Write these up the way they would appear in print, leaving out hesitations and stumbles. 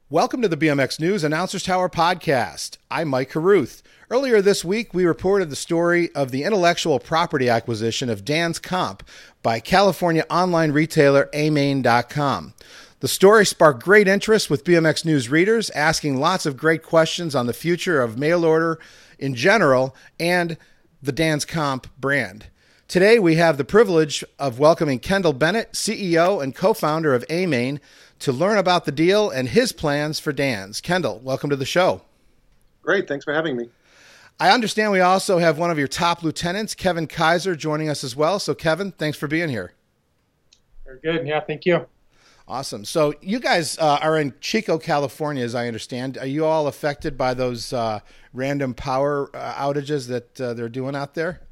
Welcome to the BMX News Announcers Tower podcast. I'm Mike Carruth. Earlier this week, we reported the story of the intellectual property acquisition of Dan's Comp by California online retailer AMain.com. The story sparked great interest with BMX News readers, asking lots of great questions on the future of mail order in general and the Dan's Comp brand. Today, we have the privilege of welcoming Kendall Bennett, CEO and co-founder of AMain, to learn about the deal and his plans for Dan's. Kendall, welcome to the show. Great. Thanks for having me. I understand we also have one of your top lieutenants, Kevin Kaiser, joining us as well. So, Kevin, thanks for being here. Very good. Yeah, thank you. Awesome. So you guys are in Chico, California, as I understand. Are you all affected by those random power outages that they're doing out there?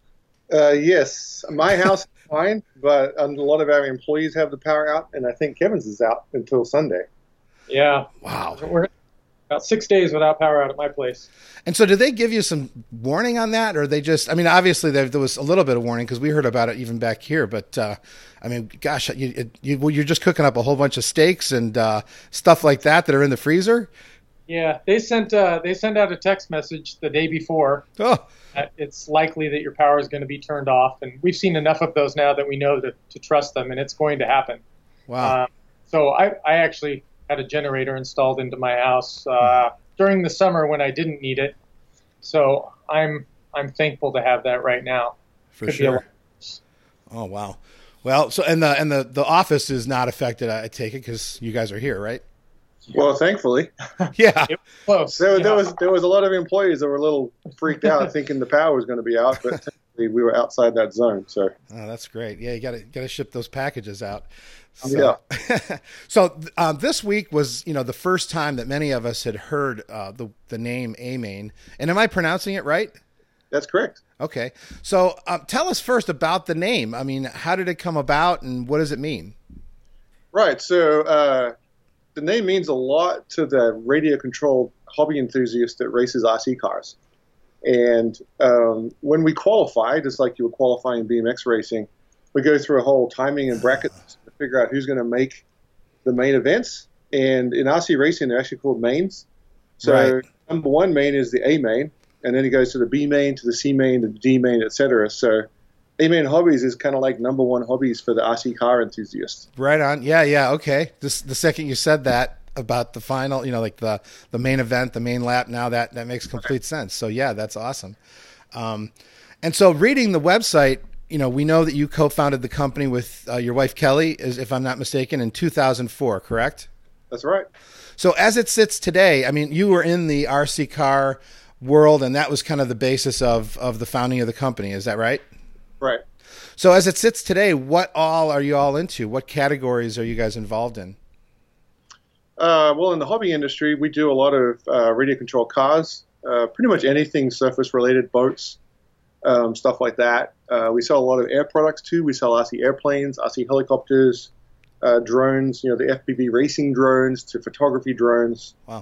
Yes. My house is fine, but a lot of our employees have the power out, and I think Kevin's is out until Sunday. Yeah. Wow. We're about 6 days without power out at my place. And so did they give you some warning on that, or they just, I mean, obviously there was a little bit of warning because we heard about it even back here, but I mean, gosh, you're just cooking up a whole bunch of steaks and stuff like that are in the freezer? Yeah, they sent out a text message the day before. Oh. It's likely that your power is going to be turned off, and we've seen enough of those now that we know to trust them, and it's going to happen. Wow. So I actually had a generator installed into my house during the summer when I didn't need it. So I'm thankful to have that right now. For sure. Oh wow. Well, so and the office is not affected, I take it, because you guys are here, right? Well, thankfully. Yeah. Close. There was a lot of employees that were a little freaked out thinking the power was going to be out, but thankfully we were outside that zone. So. Oh, that's great. Yeah, you got to ship those packages out. So, yeah. So this week was, the first time that many of us had heard the name AMain. And am I pronouncing it right? That's correct. Okay. So tell us first about the name. I mean, how did it come about and what does it mean? Right. So the name means a lot to the radio-controlled hobby enthusiast that races RC cars. And when we qualify, just like you were qualifying BMX racing, we go through a whole timing and brackets to figure out who's going to make the main events. And in RC racing, they're actually called mains. So right. Number one main is the A main, and then it goes to the B main, to the C main, to the D main, etc. So AMain Hobbies is kind of like number one hobbies for the RC car enthusiast. Right on. Yeah. Okay. The second you said that about the final, like the main event, the main lap, now that makes complete sense. So yeah, that's awesome. And so reading the website, we know that you co-founded the company with your wife, Kelly, if I'm not mistaken, in 2004, correct? That's right. So as it sits today, I mean, you were in the RC car world, and that was kind of the basis of the founding of the company. Is that right? Right. So as it sits today, what all are you all into? What categories are you guys involved in? Well, in the hobby industry, we do a lot of radio-controlled cars, pretty much anything surface-related, boats, stuff like that. We sell a lot of air products, too. We sell RC airplanes, RC helicopters, drones, the FPV racing drones to photography drones. Wow.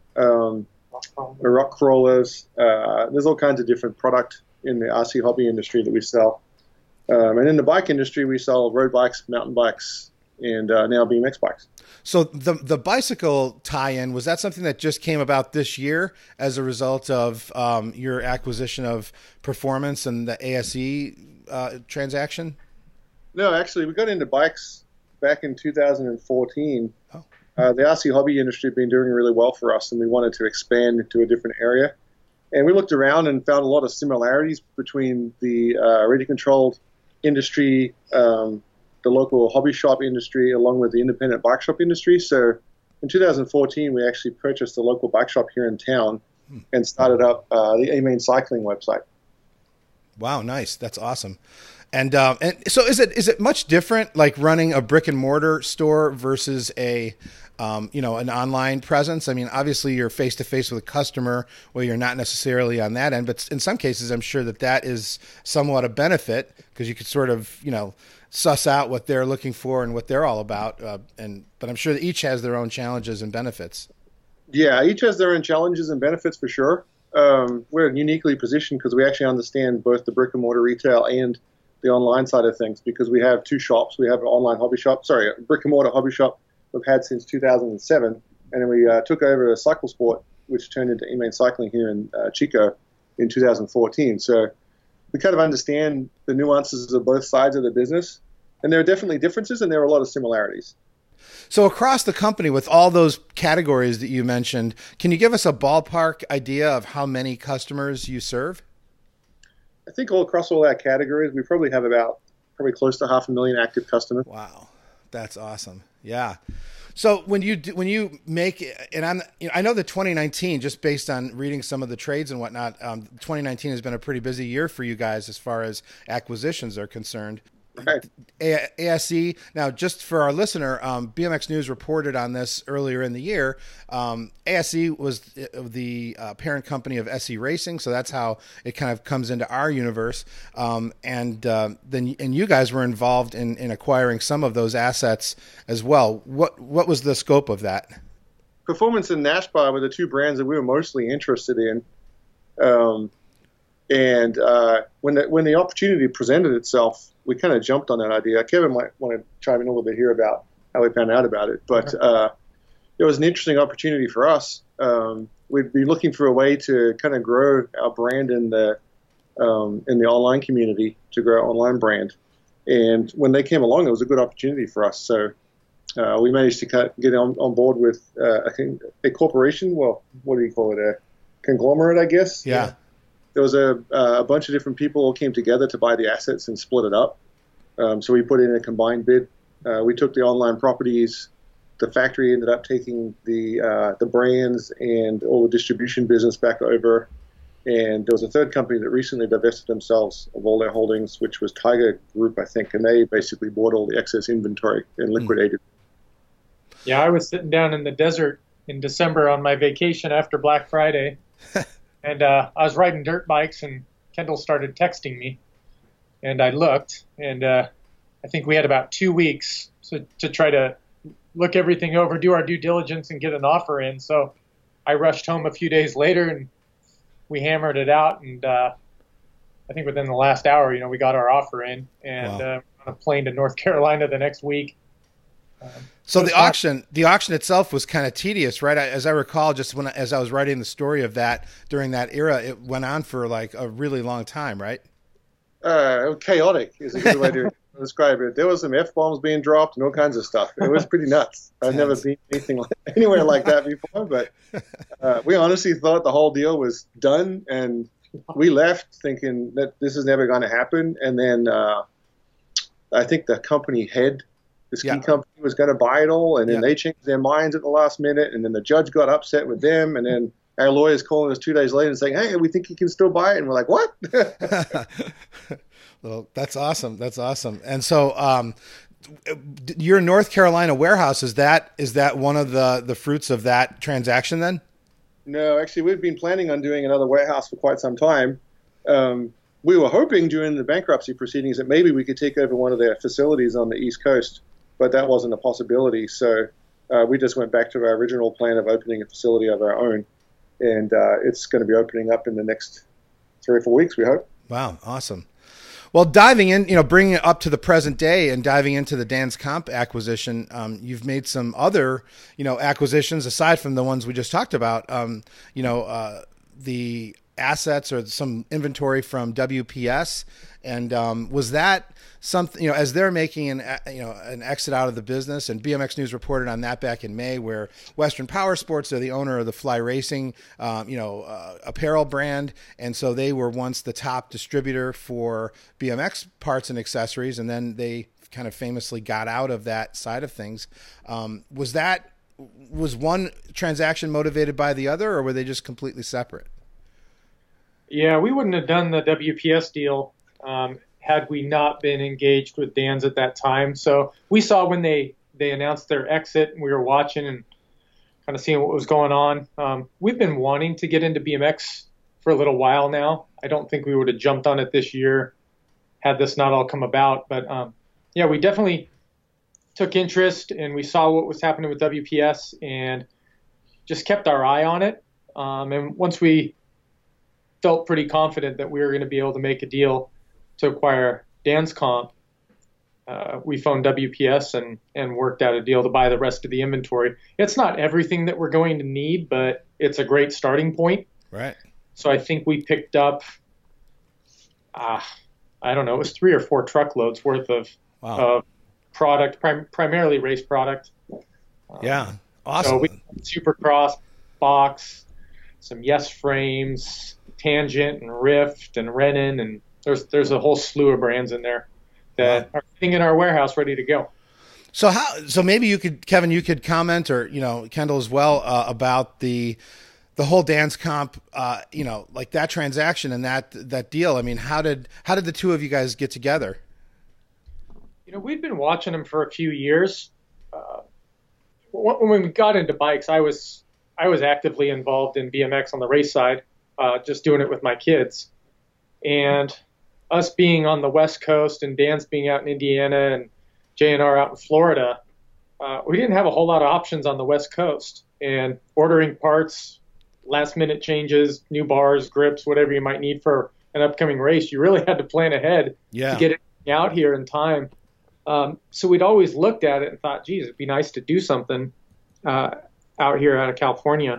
Rock crawlers. There's all kinds of different product in the RC hobby industry that we sell. And in the bike industry, we sell road bikes, mountain bikes, and now BMX bikes. So the bicycle tie-in, was that something that just came about this year as a result of your acquisition of Performance and the ASE transaction? No, actually, we got into bikes back in 2014. Oh. The RC hobby industry had been doing really well for us, and we wanted to expand into a different area. And we looked around and found a lot of similarities between the radio-controlled industry, the local hobby shop industry, along with the independent bike shop industry. So in 2014, we actually purchased a local bike shop here in town and started up the AMain Cycling website. Wow, nice. That's awesome. And so is it much different, like running a brick and mortar store versus an online presence? I mean, obviously you're face to face with a customer where you're not necessarily on that end, but in some cases I'm sure that is somewhat a benefit because you could sort of, suss out what they're looking for and what they're all about. But I'm sure that each has their own challenges and benefits. Yeah, each has their own challenges and benefits for sure. We're uniquely positioned because we actually understand both the brick and mortar retail and the online side of things because we have two shops. We have an online hobby shop, a brick and mortar hobby shop we've had since 2007. and then we took over Cycle Sport, which turned into E-Main Cycling here in Chico in 2014. So we kind of understand the nuances of both sides of the business, and there are definitely differences, and there are a lot of similarities. So across the company, with all those categories that you mentioned, can you give us a ballpark idea of how many customers you serve? I think across all our categories, we probably have probably close to 500,000 active customers. Wow, that's awesome. Yeah. So when you make, and I know that 2019, just based on reading some of the trades and whatnot, 2019 has been a pretty busy year for you guys as far as acquisitions are concerned. Right. ASE. Now, just for our listener, BMX News reported on this earlier in the year. ASE was the parent company of SE Racing, so that's how it kind of comes into our universe. And you guys were involved in acquiring some of those assets as well. What was the scope of that? Performance and NashBar were the two brands that we were mostly interested in. When the opportunity presented itself, we kind of jumped on that idea. Kevin might want to chime in a little bit here about how we found out about it, but it was an interesting opportunity for us. We'd be looking for a way to kind of grow our brand in the online community, to grow our online brand. And when they came along, it was a good opportunity for us. So we managed to get on board with a corporation. Well, what do you call it? A conglomerate, I guess. Yeah. There was a bunch of different people all came together to buy the assets and split it up. So we put in a combined bid. We took the online properties. The factory ended up taking the brands and all the distribution business back over. And there was a third company that recently divested themselves of all their holdings, which was Tiger Group, I think, and they basically bought all the excess inventory and liquidated. Yeah, I was sitting down in the desert in December on my vacation after Black Friday. And I was riding dirt bikes, and Kendall started texting me. And I looked, and I think we had about 2 weeks to try to look everything over, do our due diligence, and get an offer in. So I rushed home a few days later, and we hammered it out. And I think within the last hour, we got our offer in, and Wow. on a plane to North Carolina the next week. So the auction itself was kind of tedious, right? As I recall, as I was writing the story of that during that era, it went on for like a really long time, right? Chaotic is a good way to describe it. There was some F-bombs being dropped and all kinds of stuff. It was pretty nuts. I've never been anywhere like that before, but we honestly thought the whole deal was done, and we left thinking that this is never going to happen. And then I think the company head, the ski company, was going to buy it all, and then they changed their minds at the last minute, and then the judge got upset with them, and then our lawyers calling us 2 days later and saying, "Hey, we think you can still buy it," and we're like, "What?" Well, that's awesome. That's awesome. And so, your North Carolina warehouse, is that one of the fruits of that transaction then? No, actually, we've been planning on doing another warehouse for quite some time. We were hoping during the bankruptcy proceedings that maybe we could take over one of their facilities on the East Coast, but that wasn't a possibility. So we just went back to our original plan of opening a facility of our own, and it's going to be opening up in the next 3 or 4 weeks, we hope. Wow, awesome. Well, diving in, bringing it up to the present day and diving into the Dan's Comp acquisition, you've made some other, acquisitions aside from the ones we just talked about. The assets or some inventory from WPS, and was that something, as they're making an exit out of the business, and BMX News reported on that back in May, where Western Power Sports, they're the owner of the Fly Racing apparel brand, and so they were once the top distributor for BMX parts and accessories, and then they kind of famously got out of that side of things. Was one transaction motivated by the other, or were they just completely separate? Yeah, we wouldn't have done the WPS deal had we not been engaged with Dan's at that time. So we saw when they announced their exit, and we were watching and kind of seeing what was going on. We've been wanting to get into BMX for a little while now. I don't think we would have jumped on it this year had this not all come about. But we definitely took interest, and we saw what was happening with WPS and just kept our eye on it. And once we felt pretty confident that we were going to be able to make a deal to acquire Dan's Comp, we phoned WPS and worked out a deal to buy the rest of the inventory. It's not everything that we're going to need, but it's a great starting point. Right. So I think we picked up, I don't know, it was 3 or 4 truckloads worth of product, primarily race product. Yeah, awesome. So we Supercross, Box, some Yes frames, Tangent and Rift and Renan, and there's a whole slew of brands in there that are sitting in our warehouse ready to go. So maybe you could, Kevin, you could comment, or Kendall as well, about the whole Dan's Comp, like that transaction and that deal. I mean, how did the two of you guys get together? We'd been watching them for a few years. When we got into bikes, I was actively involved in BMX on the race side, just doing it with my kids. And us being on the West Coast and Dan's being out in Indiana and JNR out in Florida, we didn't have a whole lot of options on the West Coast. And ordering parts, last-minute changes, new bars, grips, whatever you might need for an upcoming race, you really had to plan ahead to get it out here in time. So we'd always looked at it and thought, geez, it'd be nice to do something out here out of California.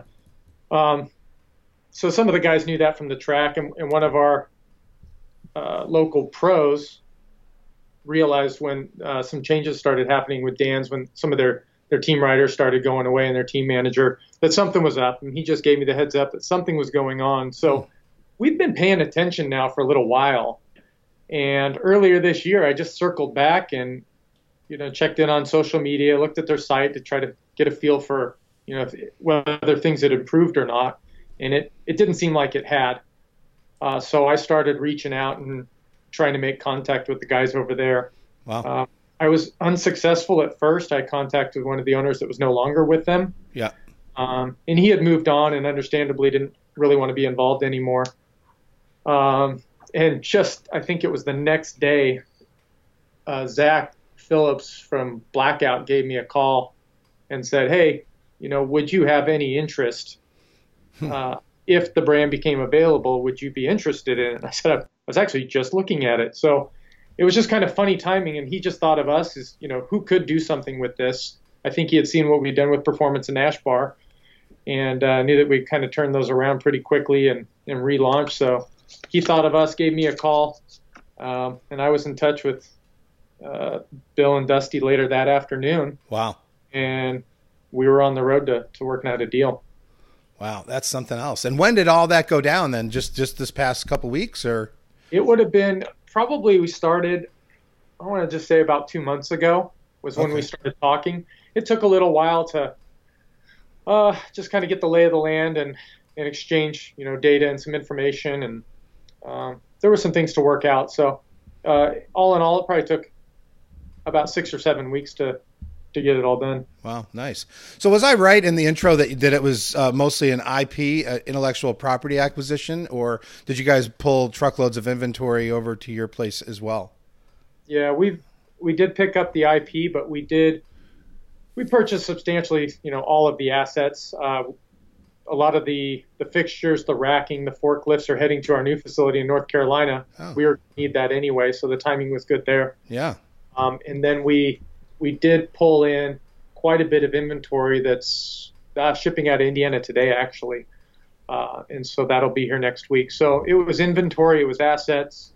So some of the guys knew that from the track, and one of our local pros realized when some changes started happening with Dan's, when some of their team riders started going away and their team manager, that something was up, and he just gave me the heads up that something was going on. So we've been paying attention now for a little while. And earlier this year, I just circled back and, checked in on social media, looked at their site to try to get a feel for, whether things had improved or not. And it didn't seem like it had. So I started reaching out and trying to make contact with the guys over there. Wow. I was unsuccessful at first. I contacted one of the owners that was no longer with them. Yeah. And he had moved on and understandably didn't really want to be involved anymore. And I think it was the next day, Zach Phillips from Blackout gave me a call and said, hey, would you have any interest? If the brand became available, would you be interested in it? And I said, I was actually just looking at it. So it was just kind of funny timing. And he just thought of us as, who could do something with this? I think he had seen what we'd done with Performance and Ash Bar and knew that we'd kind of turned those around pretty quickly and relaunched. So he thought of us, gave me a call, and I was in touch with Bill and Dusty later that afternoon. Wow. And we were on the road to working out a deal. Wow, that's something else. And when did all that go down then? Just this past couple weeks, or? It would have been probably, we started, I want to just say about 2 months ago was when we started talking. It took a little while to just kind of get the lay of the land and exchange, data and some information. And there were some things to work out. So all in all, it probably took about 6 or 7 weeks to get it all done. Wow, nice. So was I right in the intro that it was mostly an IP, intellectual property acquisition, or did you guys pull truckloads of inventory over to your place as well? Yeah, we did pick up the IP, but we purchased substantially, all of the assets. A lot of the fixtures, the racking, the forklifts are heading to our new facility in North Carolina. Oh. We need that anyway, so the timing was good there. Yeah. And then we did pull in quite a bit of inventory that's shipping out of Indiana today, actually. And so that'll be here next week. So it was inventory, it was assets,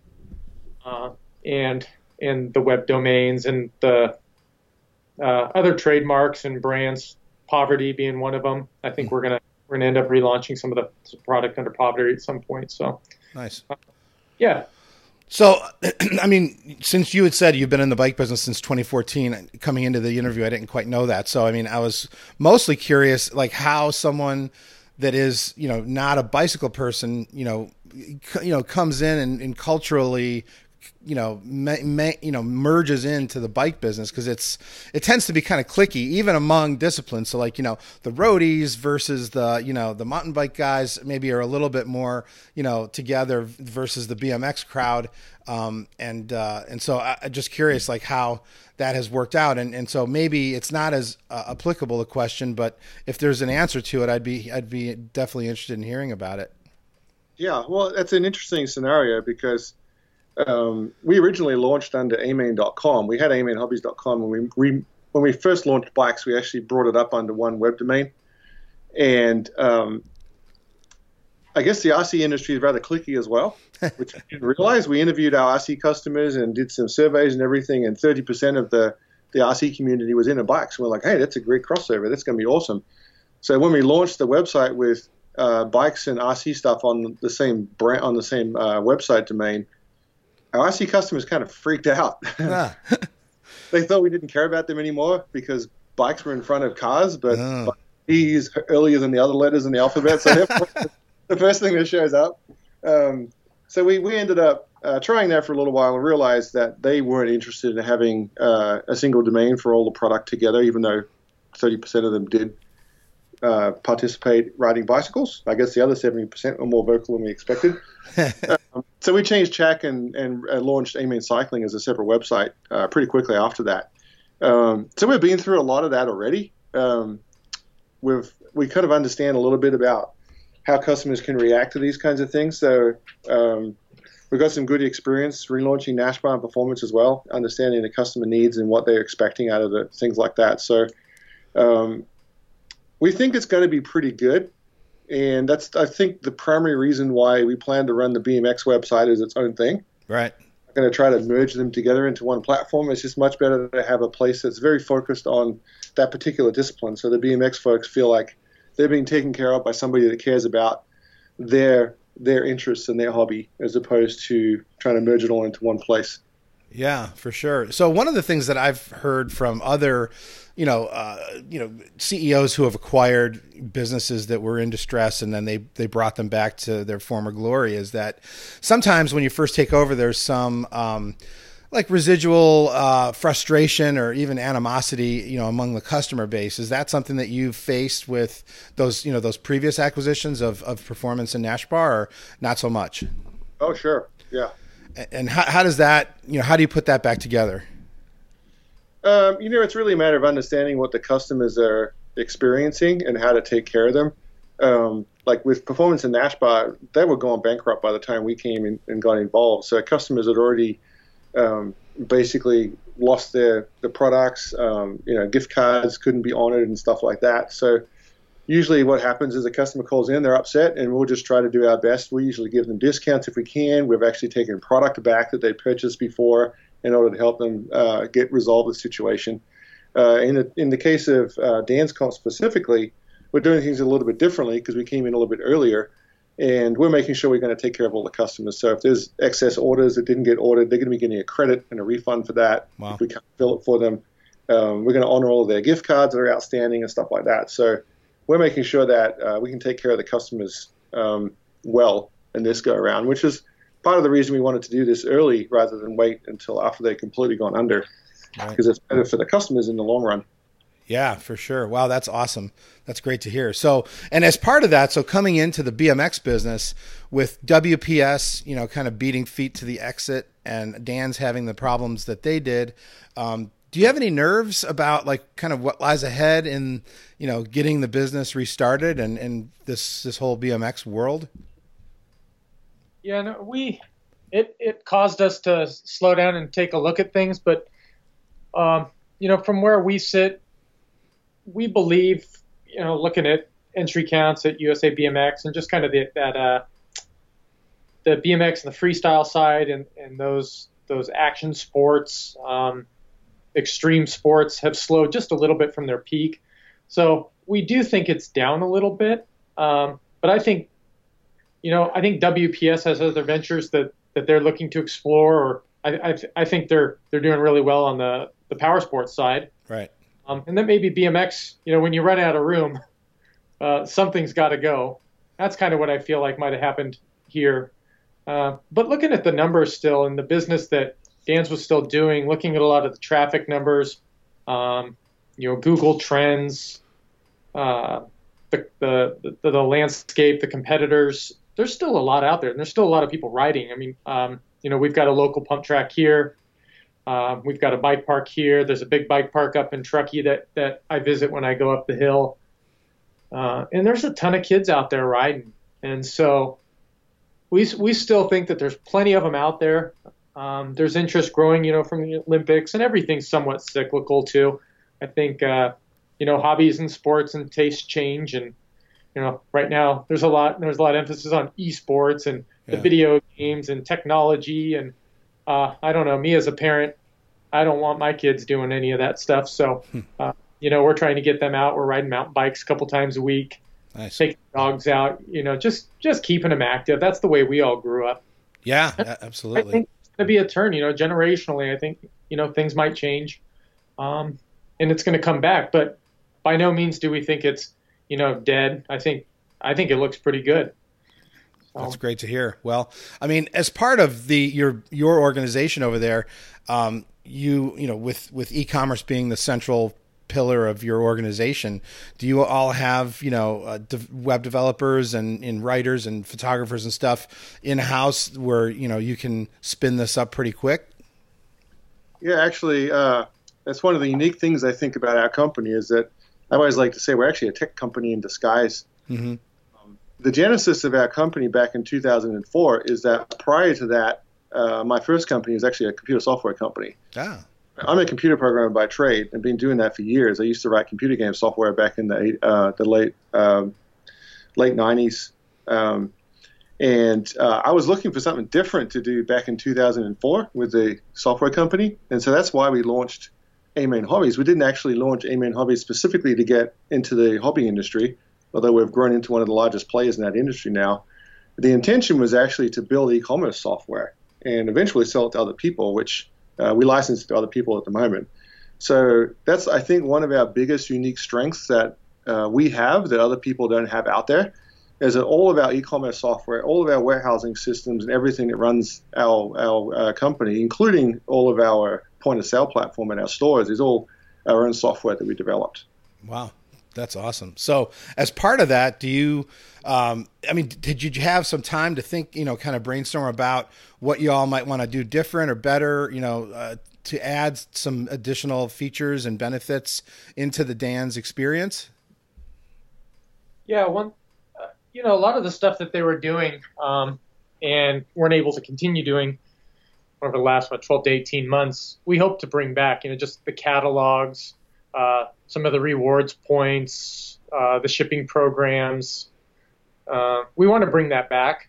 and the web domains and the other trademarks and brands, Poverty being one of them. I think we're gonna end up relaunching some of the product under Poverty at some point. So nice. Yeah. So, I mean, since you had said you've been in the bike business since 2014, coming into the interview, I didn't quite know that. So, I mean, I was mostly curious, like how someone that is, not a bicycle person, comes in and culturally, merges into the bike business, because it tends to be kind of cliquey, even among disciplines. So like, the roadies versus the mountain bike guys maybe are a little bit more, together versus the BMX crowd. And so I'm just curious, like how that has worked out. And so maybe it's not as applicable a question, but if there's an answer to it, I'd be definitely interested in hearing about it. Yeah, well, that's an interesting scenario because we originally launched under amain.com. We had amainhobbies.com, and when we first launched bikes, we actually brought it up under one web domain. And I guess the RC industry is rather cliquey as well, which I didn't realize. We interviewed our RC customers and did some surveys and everything, and 30% of the RC community was into bikes. We're like, hey, that's a great crossover. That's going to be awesome. So when we launched the website with bikes and RC stuff on the same brand, on the same website domain, our RC customers kind of freaked out. Ah. They thought we didn't care about them anymore because bikes were in front of cars, but B's earlier than the other letters in the alphabet. So the first thing that shows up. So we ended up trying that for a little while and realized that they weren't interested in having a single domain for all the product together, even though 30% of them did participate riding bicycles. I guess the other 70% were more vocal than we expected. So we changed track and launched Amain Cycling as a separate website pretty quickly after that. So we've been through a lot of that already. We kind of understand a little bit about how customers can react to these kinds of things. So we've got some good experience relaunching Nashbar and Performance as well, understanding the customer needs and what they're expecting out of it, things like that. So we think it's going to be pretty good. And that's, I think, the primary reason why we plan to run the BMX website as its own thing. Right. We're going to try to merge them together into one platform. It's just much better to have a place that's very focused on that particular discipline. So the BMX folks feel like they're being taken care of by somebody that cares about their interests and their hobby, as opposed to trying to merge it all into one place. Yeah, for sure. So one of the things that I've heard from other, CEOs who have acquired businesses that were in distress and then they brought them back to their former glory is that sometimes when you first take over, there's some like residual frustration or even animosity, among the customer base. Is that something that you've faced with those, those previous acquisitions of Performance and Nashbar, or not so much? Oh, sure. Yeah. And how does that, how do you put that back together? It's really a matter of understanding what the customers are experiencing and how to take care of them. Like with Performance and Nashbar, they were going bankrupt by the time we came in and got involved. So customers had already basically lost the products. Gift cards couldn't be honored and stuff like that. So usually what happens is a customer calls in, they're upset, and we'll just try to do our best. We usually give them discounts if we can. We've actually taken product back that they purchased before in order to help them resolve the situation. In the case of Dan's Comp specifically, we're doing things a little bit differently because we came in a little bit earlier, and we're making sure we're going to take care of all the customers. So if there's excess orders that didn't get ordered, they're going to be getting a credit and a refund for that. Wow. If we can't fill it for them. We're going to honor all of their gift cards that are outstanding and stuff like that. So we're making sure that we can take care of the customers well in this go around, which is part of the reason we wanted to do this early rather than wait until after they've completely gone under, because it's better for the customers in the long run. Yeah, for sure. Wow, that's awesome. That's great to hear. So, and as part of that, so coming into the BMX business with WPS, kind of beating feet to the exit, and Dan's having the problems that they did, do you have any nerves about like kind of what lies ahead in, getting the business restarted and this whole BMX world? Yeah, no, it caused us to slow down and take a look at things, but from where we sit, we believe, looking at entry counts at USA BMX and just kind of the BMX and the freestyle side and those action sports, extreme sports have slowed just a little bit from their peak. So we do think it's down a little bit. But I think WPS has other ventures that they're looking to explore, or I think they're doing really well on the power sports side. Right. And then maybe BMX, when you run out of room, something's got to go. That's kind of what I feel like might have happened here. But looking at the numbers still and the business that Dan's was still doing, looking at a lot of the traffic numbers, Google Trends, the landscape, the competitors, there's still a lot out there, and there's still a lot of people riding. I mean, we've got a local pump track here. We've got a bike park here. There's a big bike park up in Truckee that I visit when I go up the hill. And there's a ton of kids out there riding. And so we still think that there's plenty of them out there. There's interest growing, from the Olympics, and everything's somewhat cyclical too. I think, hobbies and sports and tastes change, and right now there's a lot of emphasis on esports and the video games and technology, and I don't know, me as a parent, I don't want my kids doing any of that stuff. So, we're trying to get them out. We're riding mountain bikes a couple times a week, Nice. taking dogs out, just keeping them active. That's the way we all grew up. Yeah, I absolutely. think it's going to be a turn, generationally. I think, things might change, and it's going to come back. But by no means do we think it's, dead. I think it looks pretty good. That's great to hear. Well, I mean, as part of your organization over there, with e-commerce being the central pillar of your organization, do you all have web developers and writers and photographers and stuff in house where you can spin this up pretty quick? Yeah, actually, that's one of the unique things I think about our company is that I always like to say we're actually a tech company in disguise. Mm-hmm. The genesis of our company back in 2004 is that prior to that, my first company was actually a computer software company. Ah. I'm a computer programmer by trade and been doing that for years. I used to write computer game software back in the late 90s. And I was looking for something different to do back in 2004 with the software company. And so that's why we launched A-Main Hobbies. We didn't actually launch A-Main Hobbies specifically to get into the hobby industry, although we've grown into one of the largest players in that industry now. The intention was actually to build e-commerce software and eventually sell it to other people, which we license to other people at the moment. So that's, I think, one of our biggest unique strengths that we have that other people don't have out there, is that all of our e-commerce software, all of our warehousing systems and everything that runs our company, including all of our point-of-sale platform and our stores, is all our own software that we developed. Wow. That's awesome. So as part of that, do you, did you have some time to think, kind of brainstorm about what you all might want to do different or better, to add some additional features and benefits into the Dan's experience? Yeah, a lot of the stuff that they were doing and weren't able to continue doing over the last 12 to 18 months, we hope to bring back, just the catalogs, some of the rewards points, the shipping programs. We want to bring that back.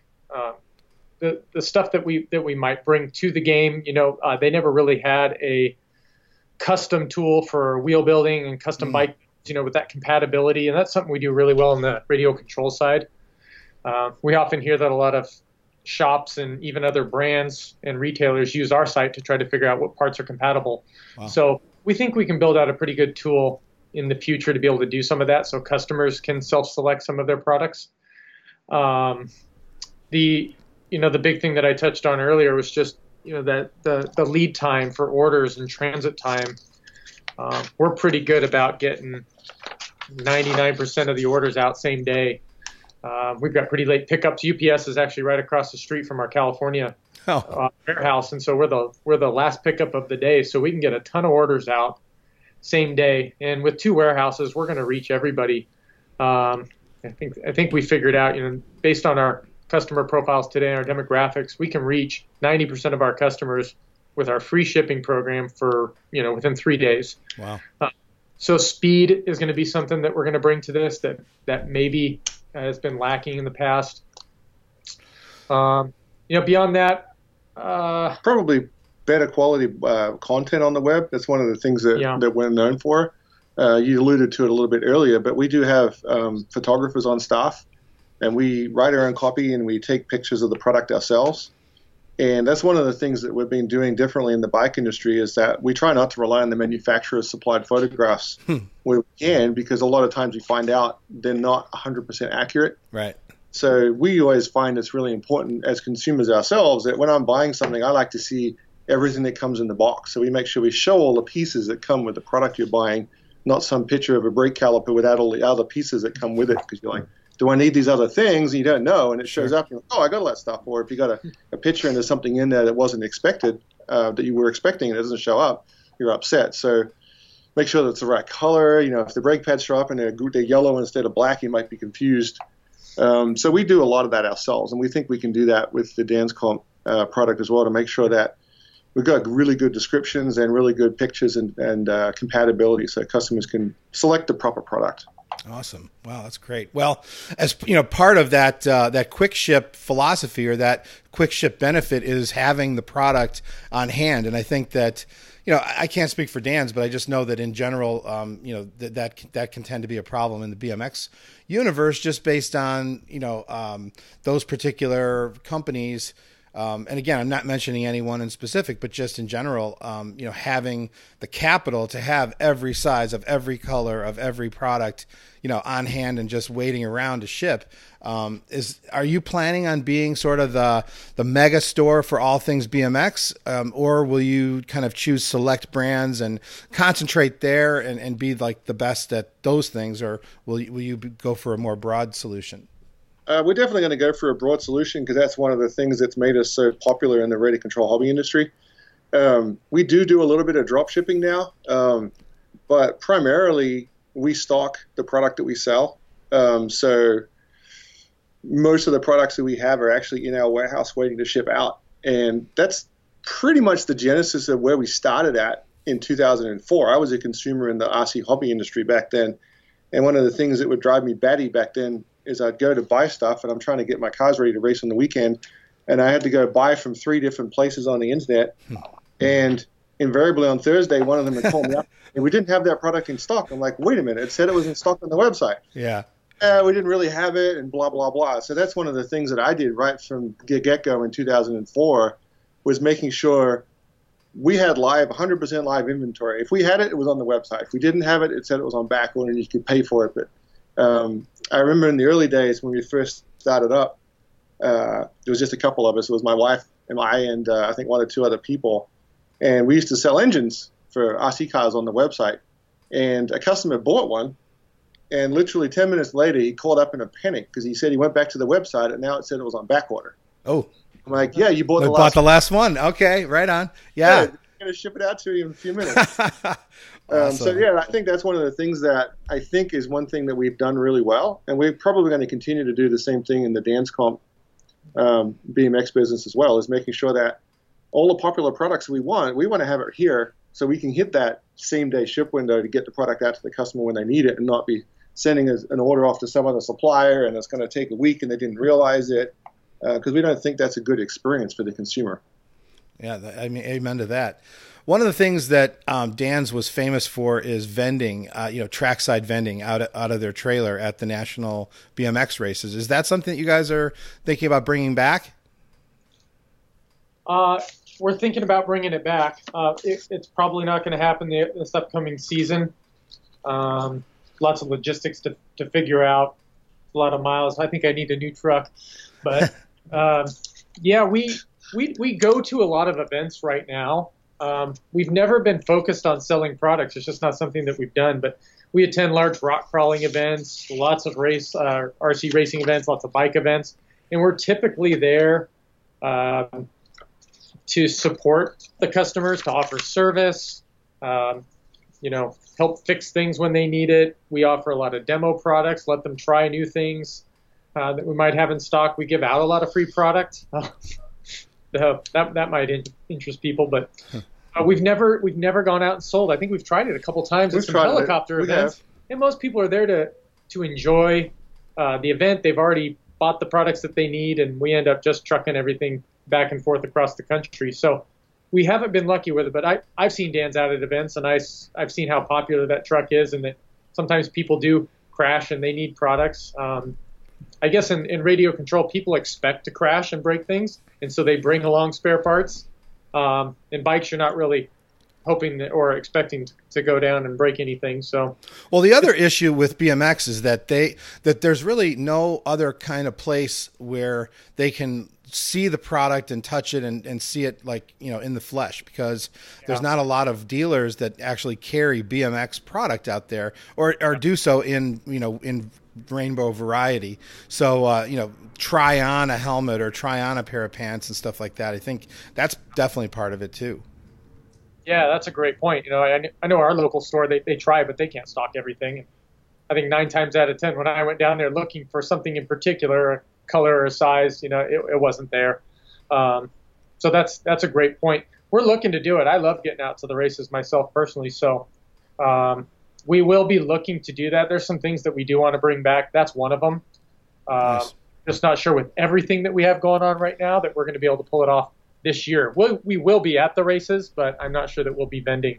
The stuff that we might bring to the game, they never really had a custom tool for wheel building and custom bike, with that compatibility, and that's something we do really well on the radio control side. We often hear that a lot of shops and even other brands and retailers use our site to try to figure out what parts are compatible. Wow. So we think we can build out a pretty good tool in the future to be able to do some of that, so customers can self-select some of their products. The big thing that I touched on earlier was just that the lead time for orders and transit time. We're pretty good about getting 99% of the orders out same day. We've got pretty late pickups. UPS is actually right across the street from our California warehouse, and so we're the last pickup of the day, so we can get a ton of orders out same day. And with 2 warehouses, we're going to reach everybody. I think we figured out, based on our customer profiles today and our demographics, we can reach 90% of our customers with our free shipping program for within 3 days. Wow. So speed is going to be something that we're going to bring to this that maybe has been lacking in the past. Beyond that, probably better quality content on the web. That's one of the things that we're known for. You alluded to it a little bit earlier, but we do have photographers on staff, and we write our own copy and we take pictures of the product ourselves. And that's one of the things that we've been doing differently in the bike industry, is that we try not to rely on the manufacturer's supplied photographs where we can, because a lot of times we find out they're not 100% accurate. Right. So we always find it's really important as consumers ourselves that when I'm buying something, I like to see everything that comes in the box. So we make sure we show all the pieces that come with the product you're buying, not some picture of a brake caliper without all the other pieces that come with it, because you're like, do I need these other things? And you don't know, and it shows up, you're like, oh, I got all that stuff. Or if you got a picture and there's something in there that wasn't expected, that you were expecting and it doesn't show up, you're upset. So make sure that it's the right color. If the brake pads show up and they're yellow instead of black, you might be confused. So we do a lot of that ourselves, and we think we can do that with the Dan's Comp product as well, to make sure that we've got really good descriptions and really good pictures and compatibility, so customers can select the proper product. Awesome. Wow, that's great. Well, as you know, part of that quick ship philosophy or that quick ship benefit is having the product on hand. And I think that, I can't speak for Dan's, but I just know that in general, that can tend to be a problem in the BMX universe, just based on, those particular companies. And again, I'm not mentioning anyone in specific, but just in general, having the capital to have every size of every color of every product, on hand and just waiting around to ship. Are you planning on being sort of the mega store for all things BMX, or will you kind of choose select brands and concentrate there and be like the best at those things, or will you go for a more broad solution? We're definitely going to go for a broad solution because that's one of the things that's made us so popular in the radio control hobby industry. We do a little bit of drop shipping now, but primarily we stock the product that we sell. So most of the products that we have are actually in our warehouse waiting to ship out. And that's pretty much the genesis of where we started at in 2004. I was a consumer in the RC hobby industry back then. And one of the things that would drive me batty back then is I'd go to buy stuff, and I'm trying to get my cars ready to race on the weekend, and I had to go buy from 3 different places on the internet. And invariably on Thursday, one of them would call me up, and we didn't have that product in stock. I'm like, wait a minute, it said it was in stock on the website. Yeah. We didn't really have it, and blah, blah, blah. So that's one of the things that I did right from the get-go in 2004 was making sure we had 100% live inventory. If we had it, it was on the website. If we didn't have it, it said it was on back order and you could pay for it. But I remember in the early days when we first started up, there was just a couple of us. It was my wife and I think 1 or 2 other people. And we used to sell engines for RC cars on the website. And a customer bought one. And literally 10 minutes later, he called up in a panic because he said he went back to the website and now it said it was on back order. Oh. I'm like, yeah, you bought the last one. Okay, right on. Yeah. I'm going to ship it out to you in a few minutes. Awesome. So, yeah, I think that's one of the things that I think is one thing that we've done really well. And we're probably going to continue to do the same thing in the Dan's Comp BMX business as well, is making sure that all the popular products we want to have it here so we can hit that same-day ship window to get the product out to the customer when they need it and not be sending an order off to some other supplier and it's going to take a week and they didn't realize it. Because we don't think that's a good experience for the consumer. Yeah, I mean, amen to that. One of the things that Dan's was famous for is vending, trackside vending out of their trailer at the national BMX races. Is that something that you guys are thinking about bringing back? We're thinking about bringing it back. It's probably not going to happen this upcoming season. Lots of logistics to figure out, a lot of miles. I think I need a new truck, but. Yeah, we go to a lot of events right now. We've never been focused on selling products. It's just not something that we've done, but we attend large rock crawling events, lots of RC racing events, lots of bike events, and we're typically there to support the customers, to offer service, help fix things when they need it. We offer a lot of demo products, let them try new things that we might have in stock. We give out a lot of free product. That might interest people, but we've never gone out and sold. I think we've tried it a couple times at some helicopter events, and most people are there to enjoy the event. They've already bought the products that they need, and we end up just trucking everything back and forth across the country. So we haven't been lucky with it, but I've seen Dan's out at events, and I've seen how popular that truck is, and that sometimes people do crash and they need products. I guess in radio control, people expect to crash and break things, and so they bring along spare parts. In bikes, you're not really hoping or expecting to go down and break anything. So, well, the other issue with BMX is that there's really no other kind of place where they can see the product and touch it and see it in the flesh, because there's not a lot of dealers that actually carry BMX product out there or do so in rainbow variety. So, try on a helmet or try on a pair of pants and stuff like that. I think that's definitely part of it too. Yeah, that's a great point. I know our local store, they try, but they can't stock everything. I think 9 times out of 10, when I went down there looking for something in particular, a color or a size, it wasn't there. So that's a great point. we're looking to do it. I love getting out to the races myself personally. So we will be looking to do that. There's some things that we do want to bring back. That's one of them. Nice. Just not sure with everything that we have going on right now that we're going to be able to pull it off this year. We will be at the races, but I'm not sure that we'll be vending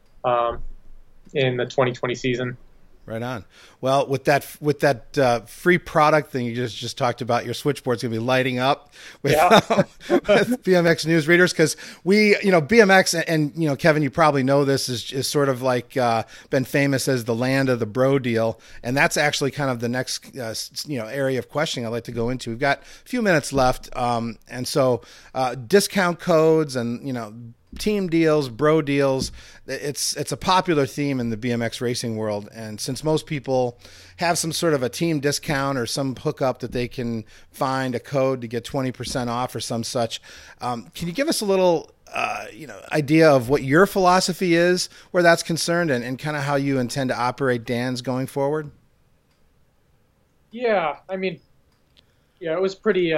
in the 2020 season. Right on. Well, with that free product thing you just talked about, your switchboard's going to be lighting up with, with BMX news readers, because BMX and Kevin, you probably know this is sort of like been famous as the land of the bro deal, and that's actually kind of the next area of questioning I'd like to go into. We've got a few minutes left, and so discount codes and team deals, bro deals. It's a popular theme in the BMX racing world. And since most people have some sort of a team discount or some hookup that they can find a code to get 20% off or some such, can you give us a little, idea of what your philosophy is where that's concerned, and kind of how you intend to operate Dan's going forward? Yeah. I mean, it was pretty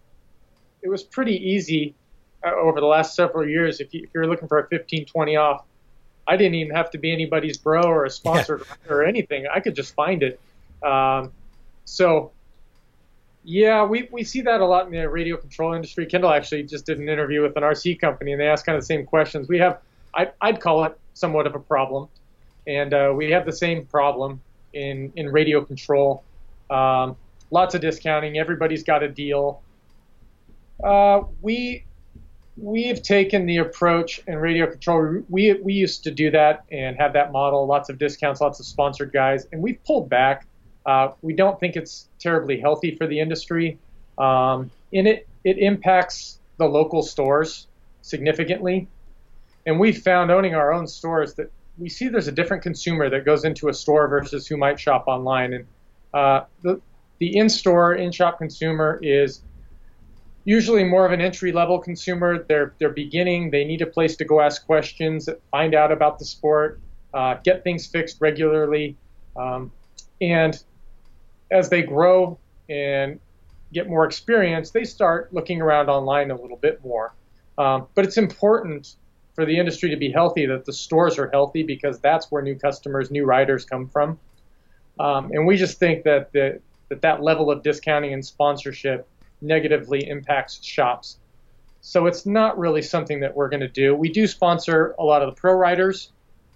easy over the last several years. If you're looking for a 15-20 off, I didn't even have to be anybody's bro or a sponsor or anything. I could just find it. We see that a lot in the radio control industry. Kendall actually just did an interview with an RC company, and they asked kind of the same questions. I'd call it somewhat of a problem, and we have the same problem in radio control. Lots of discounting. Everybody's got a deal. We've taken the approach in radio control. We used to do that and have that model, lots of discounts, lots of sponsored guys, and we've pulled back. We don't think it's terribly healthy for the industry. And it impacts the local stores significantly. And we've found, owning our own stores, that we see there's a different consumer that goes into a store versus who might shop online. And the in-store, in-shop consumer is usually more of an entry-level consumer. They're beginning. They need a place to go ask questions, find out about the sport, get things fixed regularly. And as they grow and get more experience, they start looking around online a little bit more. But it's important for the industry to be healthy, that the stores are healthy, because that's where new customers, new riders come from. And we just think that that level of discounting and sponsorship negatively impacts shops. So it's not really something that we're going to do. We do sponsor a lot of the pro riders.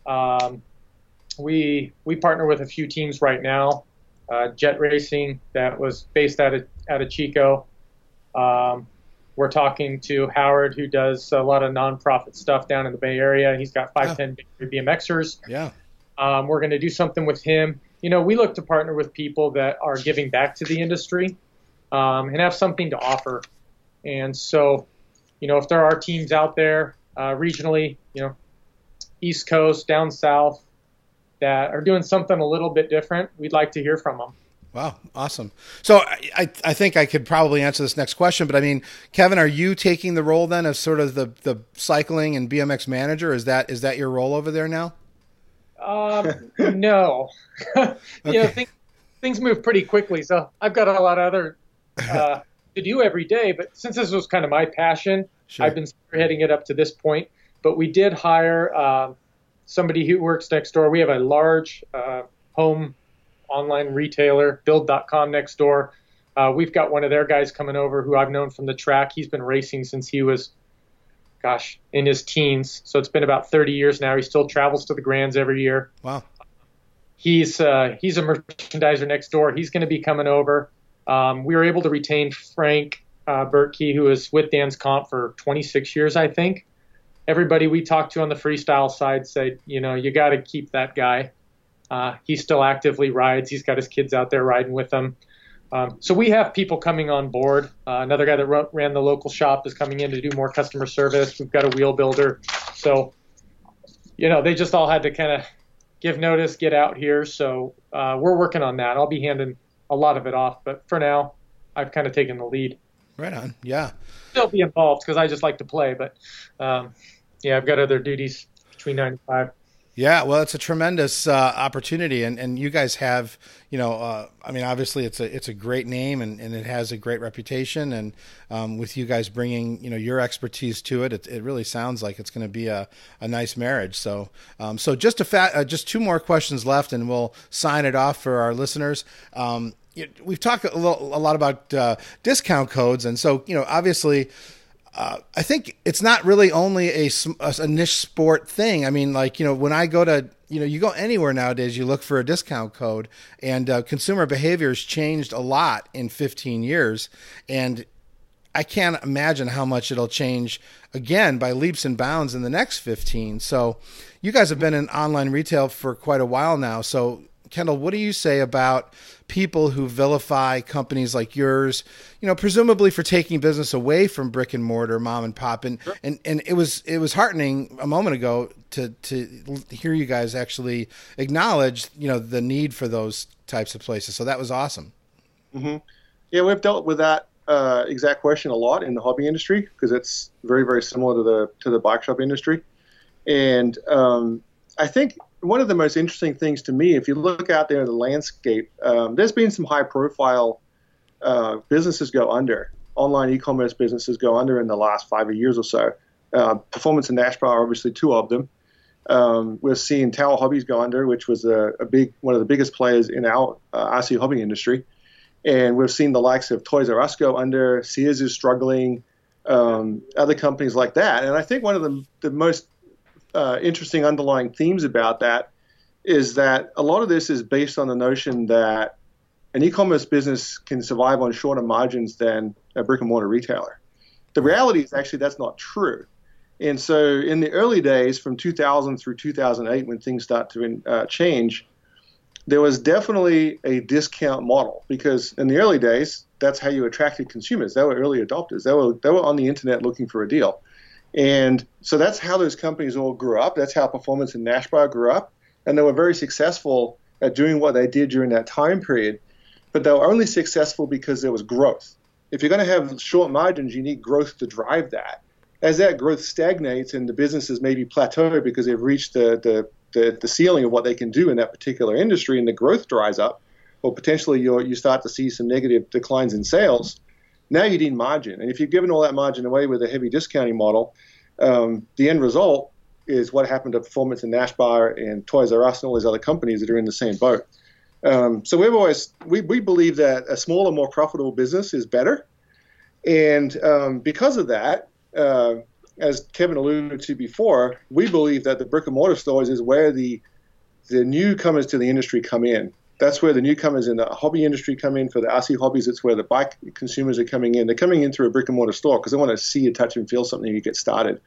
We partner with a few teams right now. Jet Racing, that was based out of Chico. We're talking to Howard, who does a lot of nonprofit stuff down in the Bay Area. He's got 510 BMXers. Yeah. We're going to do something with him. We look to partner with people that are giving back to the industry. And have something to offer. And so, if there are teams out there regionally, East Coast, down south, that are doing something a little bit different, we'd like to hear from them. Wow, awesome. So I think I could probably answer this next question, but I mean, Kevin, are you taking the role then of sort of the cycling and BMX manager? Is that your role over there now? No. Okay. Things move pretty quickly, so I've got a lot of other to do every day, but since this was kind of my passion, sure, I've been spearheading it up to this point. But we did hire somebody who works next door. We have a large home online retailer, build.com, next door. We've got one of their guys coming over who I've known from the track. He's been racing since he was, in his teens. So it's been about 30 years now. He still travels to the Grands every year. Wow. He's a merchandiser next door. He's going to be coming over. We were able to retain Frank Bertkey, who was with Dan's Comp for 26 years, I think. Everybody we talked to on the freestyle side said, you got to keep that guy. He still actively rides. He's got his kids out there riding with him. So we have people coming on board. Another guy that ran the local shop is coming in to do more customer service. We've got a wheel builder. So, they just all had to kind of give notice, get out here. So we're working on that. I'll be handing a lot of it off, but for now, I've kind of taken the lead. Right on. Yeah. Still be involved because I just like to play, but I've got other duties between 9 and 5. Yeah, well, it's a tremendous opportunity, and you guys have, I mean, obviously it's a great name, and it has a great reputation, and with you guys bringing, your expertise to it, it really sounds like it's going to be a nice marriage. So, just just two more questions left, and we'll sign it off for our listeners. We've talked a lot about discount codes, and so obviously. I think it's not really only a niche sport thing. I mean, like, when I go to, you go anywhere nowadays, you look for a discount code, and consumer behavior has changed a lot in 15 years. And I can't imagine how much it'll change again by leaps and bounds in the next 15. So you guys have been in online retail for quite a while now. So Kendall, what do you say about people who vilify companies like yours, presumably for taking business away from brick and mortar, mom and pop? And, Sure. and it was heartening a moment ago to hear you guys actually acknowledge, the need for those types of places. So that was awesome. Mm-hmm. Yeah, we've dealt with that exact question a lot in the hobby industry because it's very, very similar to the bike shop industry. And I think one of the most interesting things to me, if you look out there in the landscape, there's been some high-profile businesses go under, online e-commerce businesses go under in the last 5 years or so. Performance and Nashbar are obviously two of them. We're seeing Tower Hobbies go under, which was one of the biggest players in our RC hobby industry. And we've seen the likes of Toys R Us go under, Sears is struggling, other companies like that. And I think one of the most interesting underlying themes about that is that a lot of this is based on the notion that an e-commerce business can survive on shorter margins than a brick and mortar retailer. The reality is actually that's not true. And so in the early days from 2000 through 2008, when things start to change, there was definitely a discount model because in the early days, that's how you attracted consumers. They were early adopters. They were on the internet looking for a deal. And so that's how those companies all grew up. That's how Performance and Nashbar grew up. And they were very successful at doing what they did during that time period. But they were only successful because there was growth. If you're going to have short margins, you need growth to drive that. As that growth stagnates and the businesses maybe plateau because they've reached the ceiling of what they can do in that particular industry and the growth dries up, or potentially you start to see some negative declines in sales, now you need margin. And if you've given all that margin away with a heavy discounting model, the end result is what happened to Performance and Nashbar and Toys R Us and all these other companies that are in the same boat. So we believe that a smaller, more profitable business is better. And because of that, as Kevin alluded to before, we believe that the brick and mortar stores is where the newcomers to the industry come in. That's where the newcomers in the hobby industry come in. For the RC hobbies, it's where the bike consumers are coming in. They're coming in through a brick and mortar store because they want to see, touch, and feel something to get started.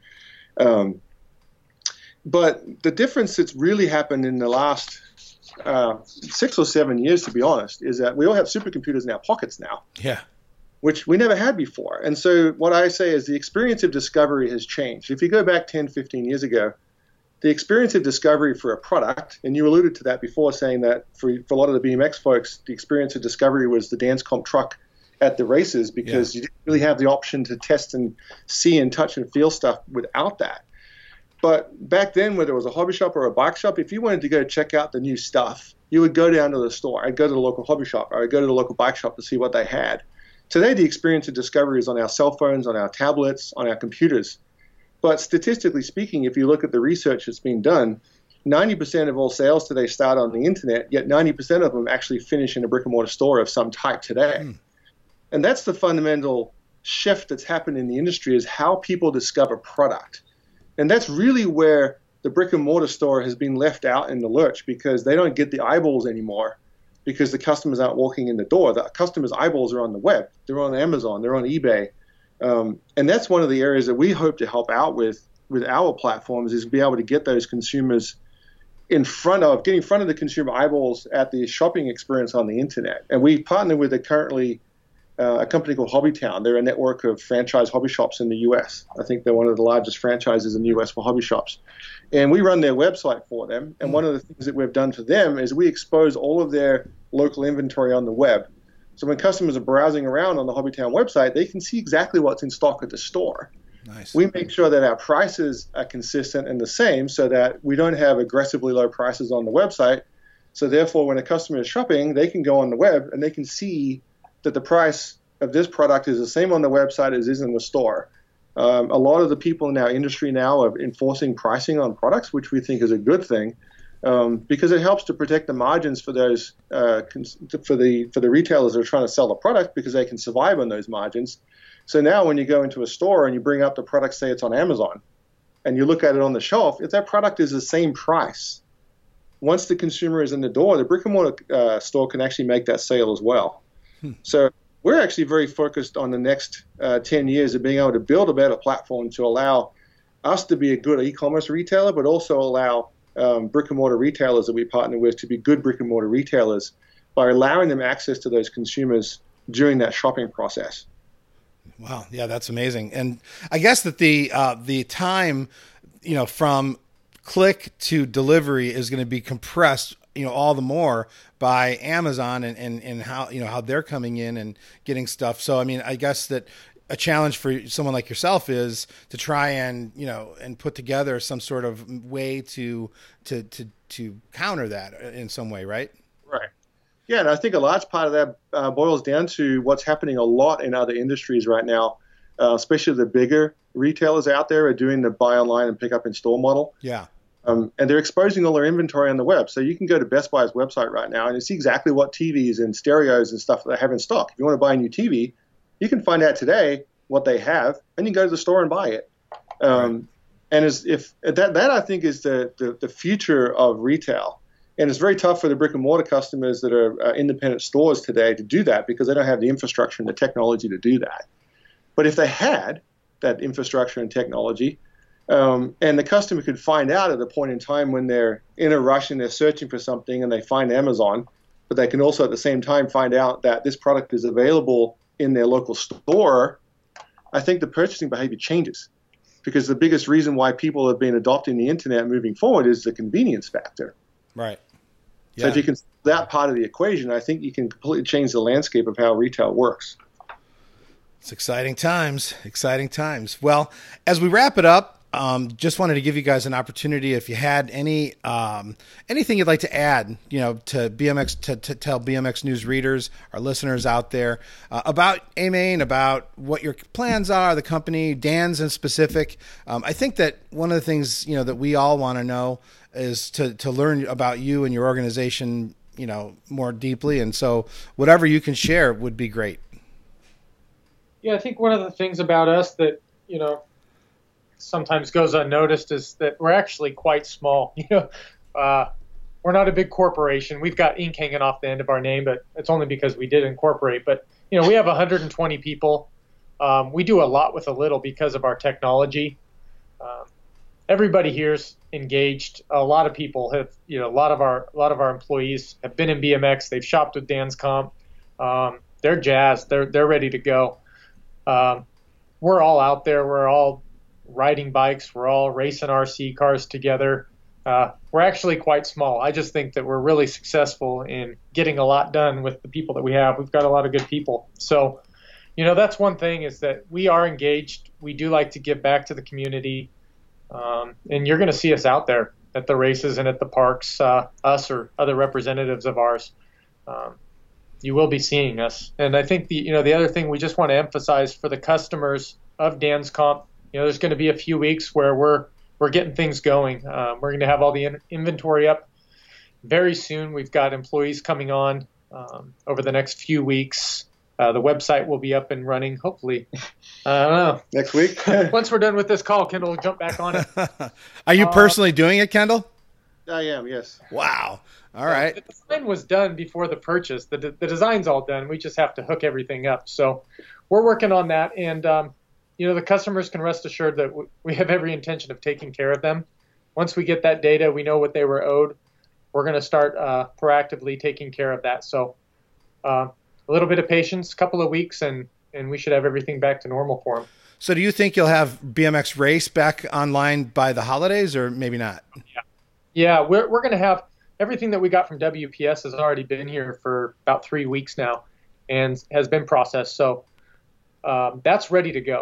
But the difference that's really happened in the last 6 or 7 years, to be honest, is that we all have supercomputers in our pockets now. Yeah. Which we never had before. And so what I say is the experience of discovery has changed. If you go back 10, 15 years ago, the experience of discovery for a product, and you alluded to that before, saying that for a lot of the BMX folks, the experience of discovery was the Dance Comp truck at the races because you didn't really have the option to test and see and touch and feel stuff without that. But back then, whether it was a hobby shop or a bike shop, if you wanted to go check out the new stuff, you would go down to the store. I'd go to the local hobby shop, or I'd go to the local bike shop to see what they had. Today, the experience of discovery is on our cell phones, on our tablets, on our computers. But statistically speaking, if you look at the research that's been done, 90% of all sales today start on the internet, yet 90% of them actually finish in a brick and mortar store of some type today. And that's the fundamental shift that's happened in the industry, is how people discover product. And that's really where the brick and mortar store has been left out in the lurch because they don't get the eyeballs anymore because the customers aren't walking in the door. The customers' eyeballs are on the web. They're on Amazon. They're on eBay. And that's one of the areas that we hope to help out with our platforms, is be able to get those consumers getting in front of the consumer eyeballs at the shopping experience on the internet. And we partner with a company called Hobbytown. They're a network of franchise hobby shops in the U.S. I think they're one of the largest franchises in the U.S. for hobby shops. And we run their website for them. And one of the things that we've done for them is we expose all of their local inventory on the web. So when customers are browsing around on the Hobbytown website, they can see exactly what's in stock at the store. Nice. We make sure that our prices are consistent and the same so that we don't have aggressively low prices on the website. So therefore, when a customer is shopping, they can go on the web and they can see that the price of this product is the same on the website as is in the store. A lot of the people in our industry now are enforcing pricing on products, which we think is a good thing, because it helps to protect the margins for those for the retailers that are trying to sell the product, because they can survive on those margins. So now when you go into a store and you bring up the product, say it's on Amazon, and you look at it on the shelf, if that product is the same price, once the consumer is in the door, the brick and mortar store can actually make that sale as well. So we're actually very focused on the next 10 years of being able to build a better platform to allow us to be a good e-commerce retailer, but also allow brick and mortar retailers that we partner with to be good brick and mortar retailers by allowing them access to those consumers during that shopping process. Wow. Yeah, that's amazing. And I guess that the time, from click to delivery is going to be compressed, all the more by Amazon and how they're coming in and getting stuff. So, I mean, I guess that a challenge for someone like yourself is to try and, and put together some sort of way to counter that in some way, right? Right. Yeah, and I think a large part of that boils down to what's happening a lot in other industries right now, especially the bigger retailers out there are doing the buy online and pick up in store model. Yeah. And they're exposing all their inventory on the web. So you can go to Best Buy's website right now and see exactly what TVs and stereos and stuff they have in stock. If you want to buy a new TV, you can find out today what they have, and you can go to the store and buy it. And if that I think is the future of retail. And it's very tough for the brick and mortar customers that are independent stores today to do that because they don't have the infrastructure and the technology to do that. But if they had that infrastructure and technology, and the customer could find out at a point in time when they're in a rush and they're searching for something and they find Amazon, but they can also at the same time find out that this product is available in their local store, I think the purchasing behavior changes. Because the biggest reason why people have been adopting the internet moving forward is the convenience factor. Right. Yeah. So if you can that part of the equation, I think you can completely change the landscape of how retail works. It's exciting times. Exciting times. Well, as we wrap it up, just wanted to give you guys an opportunity if you had anything you'd like to add, to BMX, to tell BMX News readers, our listeners out there, about AMain, about what your plans are, the company, Dan's in specific. I think that one of the things, that we all want to know is to learn about you and your organization, more deeply. And so whatever you can share would be great. Yeah, I think one of the things about us that, sometimes goes unnoticed is that we're actually quite small. We're not a big corporation. We've got ink hanging off the end of our name, but it's only because we did incorporate. But, we have 120 people. We do a lot with a little because of our technology. Everybody here's engaged. A lot of people have, a lot of our employees have been in BMX. They've shopped with Dan's Comp. They're jazzed. They're ready to go. We're all out there. We're all riding bikes. We're all racing RC cars together. We're actually quite small. I just think that we're really successful in getting a lot done with the people that we have. We've got a lot of good people. So, that's one thing is that we are engaged. We do like to give back to the community. And you're going to see us out there at the races and at the parks, us or other representatives of ours. You will be seeing us. And I think the other thing we just want to emphasize for the customers of Dan's Comp, there's going to be a few weeks where we're getting things going. We're going to have all the inventory up very soon. We've got employees coming on over the next few weeks. The website will be up and running, hopefully. I don't know. Next week? Once we're done with this call, Kendall will jump back on it. Are you personally doing it, Kendall? I am, yes. Wow. All right. The design was done before the purchase. The design's all done. We just have to hook everything up. So we're working on that. And, the customers can rest assured that we have every intention of taking care of them. Once we get that data, we know what they were owed. We're going to start proactively taking care of that. So a little bit of patience, a couple of weeks, and we should have everything back to normal for them. So do you think you'll have BMX Race back online by the holidays or maybe not? Yeah, we're going to have everything that we got from WPS has already been here for about 3 weeks now and has been processed. So that's ready to go.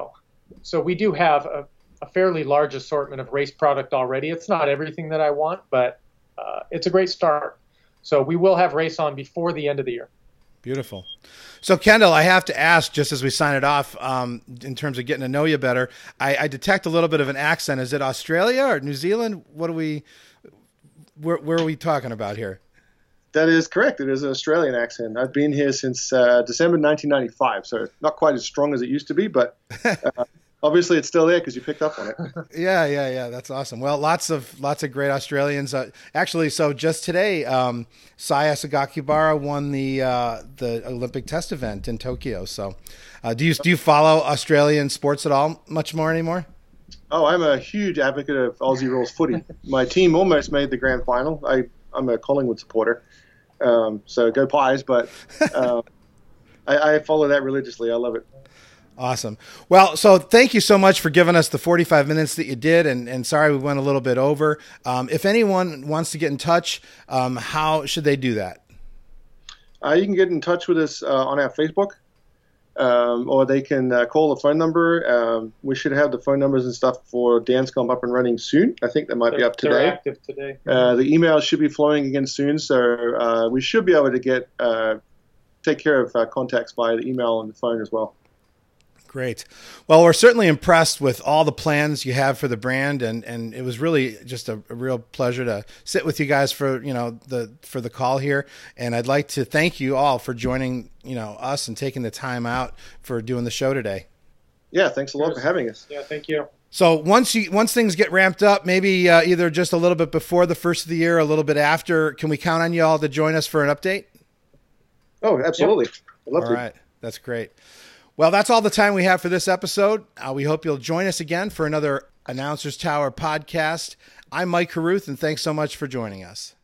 So we do have a fairly large assortment of race product already. It's not everything that I want, but it's a great start. So we will have Race On before the end of the year. Beautiful. So, Kendall, I have to ask, just as we sign it off, in terms of getting to know you better, I detect a little bit of an accent. Is it Australia or New Zealand? Where are we talking about here? That is correct. It is an Australian accent. I've been here since December 1995, so not quite as strong as it used to be, but obviously it's still there because you picked up on it. Yeah. That's awesome. Well, lots of great Australians. Actually, so just today, Saya Sagakibara won the Olympic test event in Tokyo. So, do you follow Australian sports at all much more anymore? Oh, I'm a huge advocate of Aussie rules footy. My team almost made the grand final. I'm a Collingwood supporter, so go Pies. But I follow that religiously. I love it. Awesome. Well, so thank you so much for giving us the 45 minutes that you did, and sorry we went a little bit over. If anyone wants to get in touch, how should they do that? You can get in touch with us on our Facebook, or they can call the phone number. We should have the phone numbers and stuff for Dance Comp up and running soon. I think that might be up today. They're active today. The email should be flowing again soon, so we should be able to take care of contacts via the email and the phone as well. Great. Well, we're certainly impressed with all the plans you have for the brand, and it was really just a real pleasure to sit with you guys for the call here. And I'd like to thank you all for joining us and taking the time out for doing the show today. Yeah, thanks a lot for having us. Yeah, thank you. So once things get ramped up, maybe either just a little bit before the first of the year, a little bit after, can we count on you all to join us for an update? Oh, absolutely. Yep. I'd love to. All right, that's great. Well, that's all the time we have for this episode. We hope you'll join us again for another Announcers Tower podcast. I'm Mike Carruth, and thanks so much for joining us.